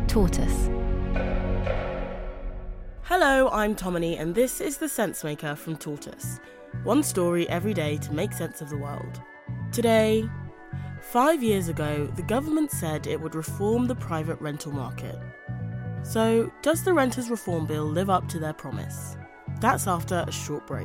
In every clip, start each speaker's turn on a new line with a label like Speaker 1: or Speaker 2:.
Speaker 1: Tortoise.
Speaker 2: Hello, I'm Tomini, and this is The Sensemaker from Tortoise. One story every day to make sense of the world. Today, 5 years ago, the government said it would reform the private rental market. So, does the Renters Reform Bill live up to their promise? That's after a short break.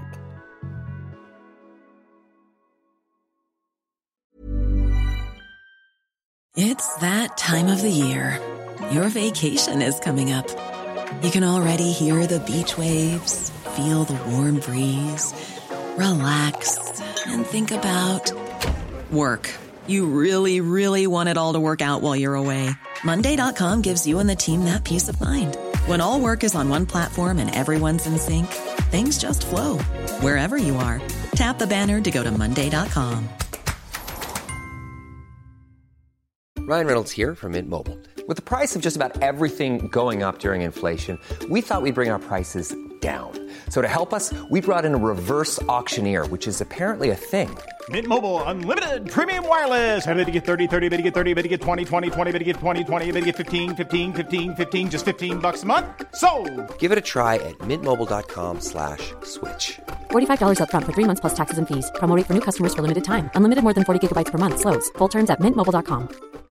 Speaker 3: It's that time of the year. Your vacation is coming up. You can already hear the beach waves, feel the warm breeze, relax, and think about work. You really, really want it all to work out while you're away. Monday.com gives you and the team that peace of mind. When all work is on one platform and everyone's in sync, things just flow. Wherever you are, tap the banner to go to Monday.com.
Speaker 4: Ryan Reynolds here from Mint Mobile. With the price of just about everything going up during inflation, we thought we'd bring our prices down. So to help us, we brought in a reverse auctioneer, which is apparently a thing.
Speaker 5: Mint Mobile Unlimited Premium Wireless. How to get 30, 30, bit to get 30, bit to get 20, 20, 20, bit to get 20, 20, bit to get 15, 15, 15, 15, just $15 a month? Sold!
Speaker 4: Give it a try at mintmobile.com/switch.
Speaker 6: $45 up front for 3 months plus taxes and fees. Promo rate for new customers for limited time. Unlimited more than 40 gigabytes per month. Slows full terms at mintmobile.com.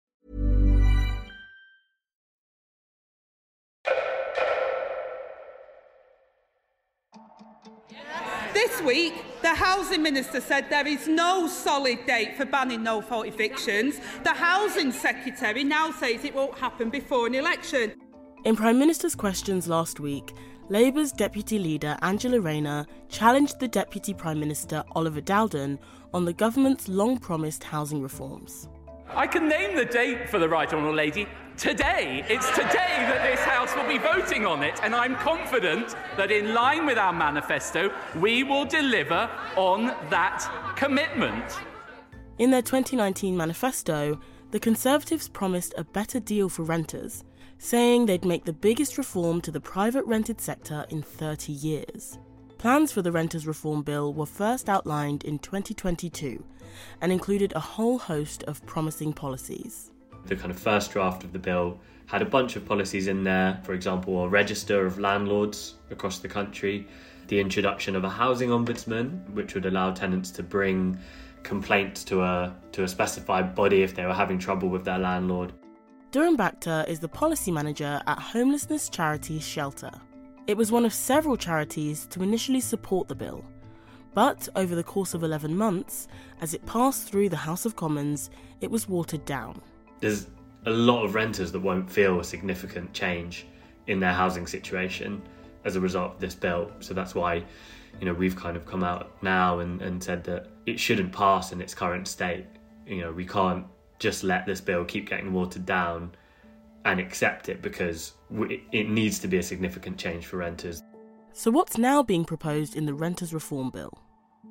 Speaker 7: This week, the Housing Minister said there is no solid date for banning no-fault evictions. The Housing Secretary now says it won't happen before an election.
Speaker 2: In Prime Minister's questions last week, Labour's Deputy Leader Angela Rayner challenged the Deputy Prime Minister Oliver Dowden on the government's long-promised housing reforms.
Speaker 8: I can name the date for the Right Honourable Lady. Today. It's today that this House will be voting on it, and I'm confident that in line with our manifesto, we will deliver on that commitment.
Speaker 2: In their 2019 manifesto, the Conservatives promised a better deal for renters, saying they'd make the biggest reform to the private rented sector in 30 years. Plans for the Renters Reform Bill were first outlined in 2022 and included a whole host of promising policies.
Speaker 9: The kind of first draft of the bill had a bunch of policies in there, for example, a register of landlords across the country, the introduction of a housing ombudsman, which would allow tenants to bring complaints to a specified body if they were having trouble with their landlord.
Speaker 2: Durham Bakhtar is the policy manager at homelessness charity Shelter. It was one of several charities to initially support the bill. But over the course of 11 months, as it passed through the House of Commons, it was watered down.
Speaker 9: There's a lot of renters that won't feel a significant change in their housing situation as a result of this bill. So that's why, we've kind of come out now and said that it shouldn't pass in its current state. We can't just let this bill keep getting watered down and accept it, because it needs to be a significant change for renters.
Speaker 2: So what's now being proposed in the Renters Reform Bill?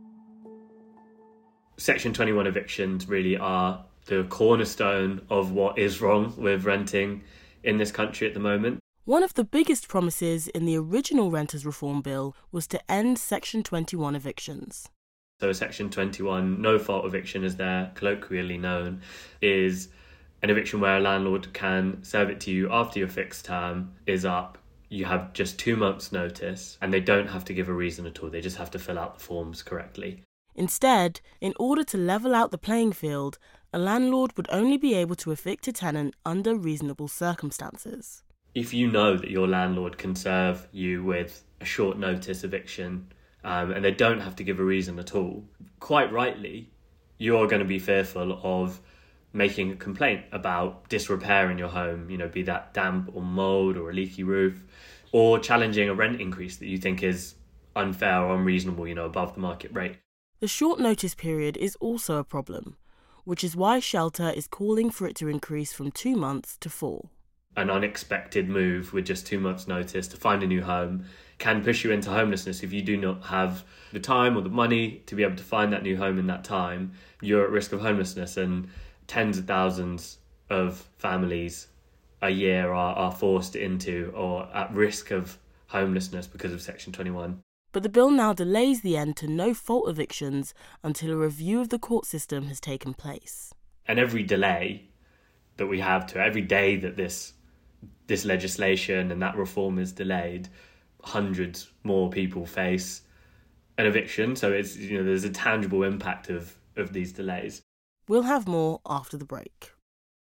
Speaker 9: Section 21 evictions really are the cornerstone of what is wrong with renting in this country at the moment.
Speaker 2: One of the biggest promises in the original Renters Reform Bill was to end Section 21 evictions.
Speaker 9: So Section 21, no-fault eviction as they're colloquially known, is an eviction where a landlord can serve it to you after your fixed term is up. You have just 2 months' notice, and they don't have to give a reason at all. They just have to fill out the forms correctly.
Speaker 2: Instead, in order to level out the playing field, a landlord would only be able to evict a tenant under reasonable circumstances.
Speaker 9: If you know that your landlord can serve you with a short notice eviction, and they don't have to give a reason at all, quite rightly, you're going to be fearful of making a complaint about disrepair in your home, be that damp or mould or a leaky roof, or challenging a rent increase that you think is unfair or unreasonable, above the market rate.
Speaker 2: The short notice period is also a problem, which is why Shelter is calling for it to increase from 2 months to 4.
Speaker 9: An unexpected move with just 2 months' notice to find a new home can push you into homelessness. If you do not have the time or the money to be able to find that new home in that time, you're at risk of homelessness, and tens of thousands of families a year are forced into or at risk of homelessness because of Section 21.
Speaker 2: But the bill now delays the end to no-fault evictions until a review of the court system has taken place.
Speaker 9: And every delay that we have to, every day that this this legislation and that reform is delayed, hundreds more people face an eviction. So it's, there's a tangible impact of these delays.
Speaker 2: We'll have more after the break.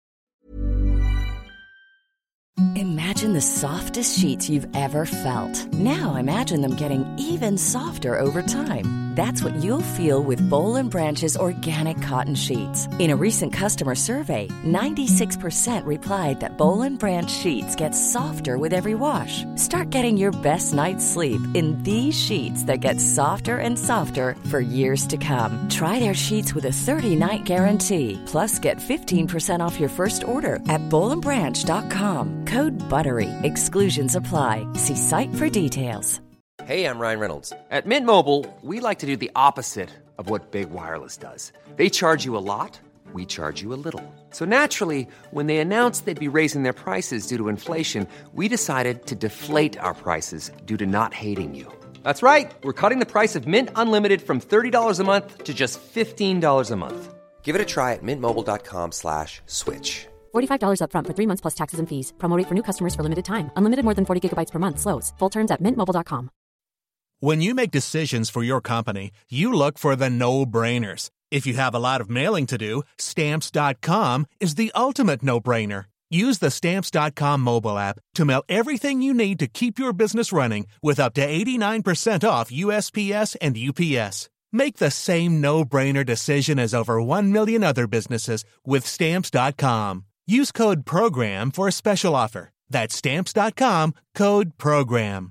Speaker 1: Imagine the softest sheets you've ever felt. Now imagine them getting even softer over time. That's what you'll feel with Boll & Branch's organic cotton sheets. In a recent customer survey, 96% replied that Boll & Branch sheets get softer with every wash. Start getting your best night's sleep in these sheets that get softer and softer for years to come. Try their sheets with a 30-night guarantee. Plus, get 15% off your first order at bollandbranch.com. Code BUTTERY. Exclusions apply. See site for details.
Speaker 4: Hey, I'm Ryan Reynolds. At Mint Mobile, we like to do the opposite of what Big Wireless does. They charge you a lot, we charge you a little. So naturally, when they announced they'd be raising their prices due to inflation, we decided to deflate our prices due to not hating you. That's right. We're cutting the price of Mint Unlimited from $30 a month to just $15 a month. Give it a try at mintmobile.com/switch.
Speaker 6: $45 up front for 3 months plus taxes and fees. Promo rate for new customers for limited time. Unlimited more than 40 gigabytes per month. Slows full terms at mintmobile.com.
Speaker 10: When you make decisions for your company, you look for the no-brainers. If you have a lot of mailing to do, Stamps.com is the ultimate no-brainer. Use the Stamps.com mobile app to mail everything you need to keep your business running with up to 89% off USPS and UPS. Make the same no-brainer decision as over 1 million other businesses with Stamps.com. Use code PROGRAM for a special offer. That's Stamps.com, code PROGRAM.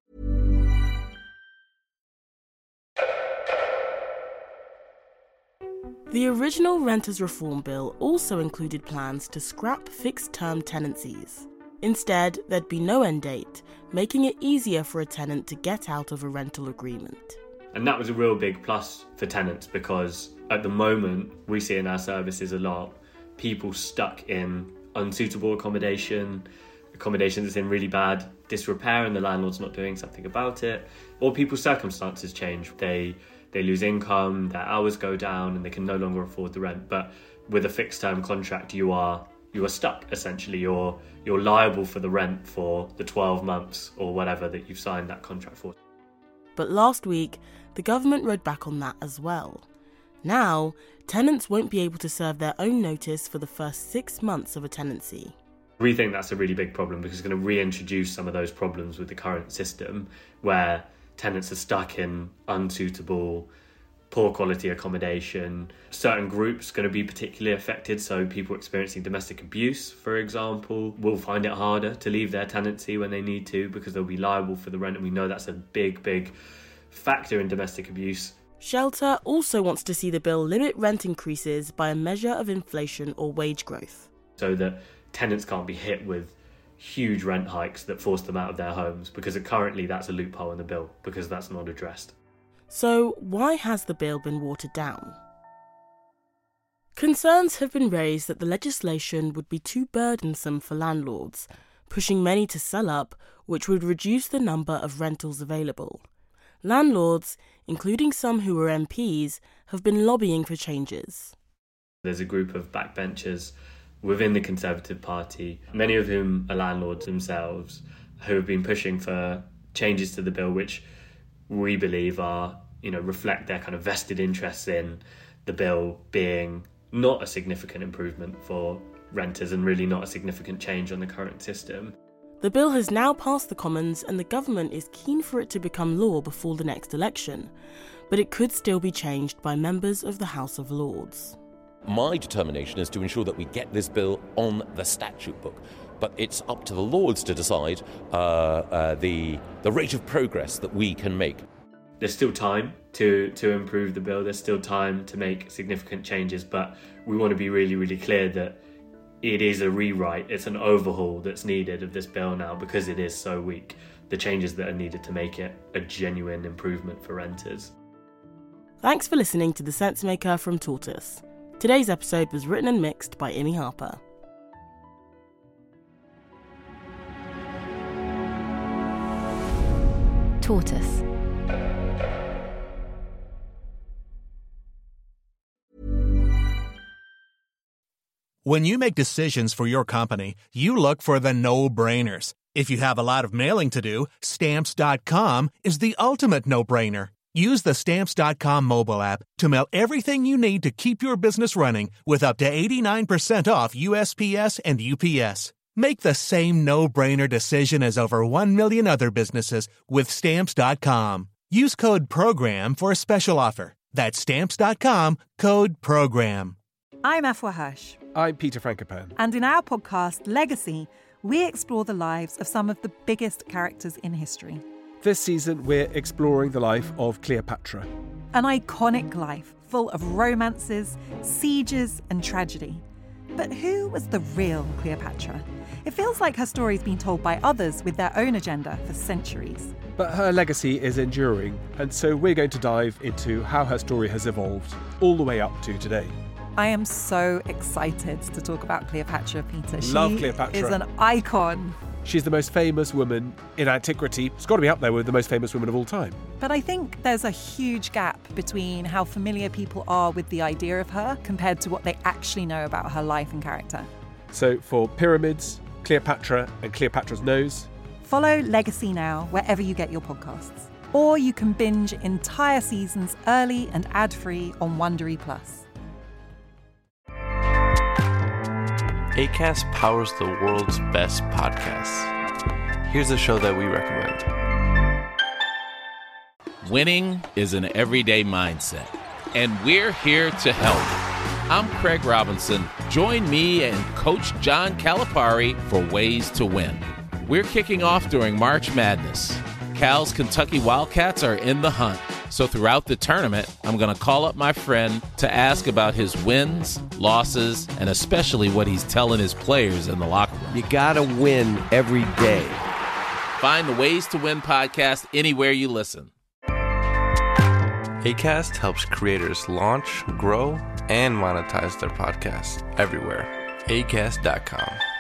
Speaker 2: The original Renters Reform Bill also included plans to scrap fixed-term tenancies. Instead, there'd be no end date, making it easier for a tenant to get out of a rental agreement.
Speaker 9: And that was a real big plus for tenants, because at the moment, we see in our services a lot, people stuck in unsuitable accommodation that's in really bad disrepair and the landlord's not doing something about it, or people's circumstances change. They lose income, their hours go down, and they can no longer afford the rent. But with a fixed term contract, you are stuck, essentially. You're liable for the rent for the 12 months or whatever that you've signed that contract for.
Speaker 2: But last week, the government rode back on that as well. Now, tenants won't be able to serve their own notice for the first 6 months of a tenancy.
Speaker 9: We think that's a really big problem, because it's going to reintroduce some of those problems with the current system, where tenants are stuck in unsuitable, poor quality accommodation. Certain groups are going to be particularly affected, so people experiencing domestic abuse, for example, will find it harder to leave their tenancy when they need to, because they'll be liable for the rent, and we know that's a big factor in domestic abuse.
Speaker 2: Shelter also wants to see the bill limit rent increases by a measure of inflation or wage growth,
Speaker 9: so that tenants can't be hit with huge rent hikes that force them out of their homes, because currently that's a loophole in the bill, because that's not addressed.
Speaker 2: So why has the bill been watered down? Concerns have been raised that the legislation would be too burdensome for landlords, pushing many to sell up, which would reduce the number of rentals available. Landlords, including some who were MPs, have been lobbying for changes.
Speaker 9: There's a group of backbenchers within the Conservative Party, many of whom are landlords themselves, who have been pushing for changes to the bill which we believe are, reflect their kind of vested interests in the bill being not a significant improvement for renters and really not a significant change on the current system.
Speaker 2: The bill has now passed the Commons and the government is keen for it to become law before the next election, but it could still be changed by members of the House of Lords.
Speaker 11: My determination is to ensure that we get this bill on the statute book, but it's up to the Lords to decide the rate of progress that we can make.
Speaker 9: There's still time to improve the bill, there's still time to make significant changes, but we want to be really clear that it is a rewrite, it's an overhaul that's needed of this bill now, because it is so weak. The changes that are needed to make it a genuine improvement for renters.
Speaker 2: Thanks for listening to The Sensemaker from Tortoise. Today's episode was written and mixed by Imi Harper.
Speaker 12: Tortoise.
Speaker 10: When you make decisions for your company, you look for the no-brainers. If you have a lot of mailing to do, Stamps.com is the ultimate no-brainer. Use the Stamps.com mobile app to mail everything you need to keep your business running with up to 89% off USPS and UPS. Make the same no-brainer decision as over 1 million other businesses with Stamps.com. Use code PROGRAM for a special offer. That's Stamps.com, code PROGRAM.
Speaker 12: I'm Afua Hirsch.
Speaker 13: I'm Peter Frankopan.
Speaker 12: And in our podcast, Legacy, we explore the lives of some of the biggest characters in history.
Speaker 13: This season, we're exploring the life of Cleopatra.
Speaker 12: An iconic life full of romances, sieges, and tragedy. But who was the real Cleopatra? It feels like her story's been told by others with their own agenda for centuries.
Speaker 13: But her legacy is enduring, and so we're going to dive into how her story has evolved all the way up to today.
Speaker 12: I am so excited to talk about Cleopatra, Peter.
Speaker 13: Love Cleopatra.
Speaker 12: She is an icon.
Speaker 13: She's the most famous woman in antiquity. It's got to be up there with the most famous women of all time.
Speaker 12: But I think there's a huge gap between how familiar people are with the idea of her compared to what they actually know about her life and character.
Speaker 13: So for Pyramids, Cleopatra and Cleopatra's Nose,
Speaker 12: follow Legacy now wherever you get your podcasts. Or you can binge entire seasons early and ad-free on Wondery Plus.
Speaker 14: Acast powers the world's best podcasts. Here's a show that we recommend.
Speaker 15: Winning is an everyday mindset, and we're here to help. I'm Craig Robinson. Join me and Coach John Calipari for Ways to Win. We're kicking off during March Madness. Cal's Kentucky Wildcats are in the hunt. So throughout the tournament, I'm going to call up my friend to ask about his wins, losses, and especially what he's telling his players in the locker room.
Speaker 16: You got to win every day.
Speaker 15: Find the Ways to Win podcast anywhere you listen.
Speaker 14: Acast helps creators launch, grow, and monetize their podcasts everywhere. Acast.com.